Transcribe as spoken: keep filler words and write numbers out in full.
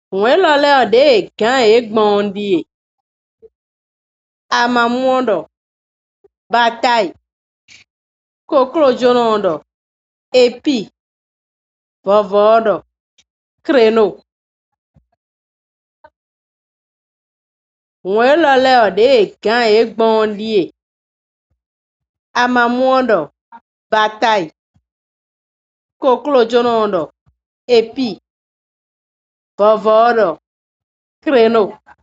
Nwelole ode gan egbondie. Amamuondo. Bataille. Cocrojonondo. Epi. Vovodo. Creno. Nwelole ode gan egbondie. Amamuondo. Bataille. Cocrojonondo. Epi. Vovodo. Creno.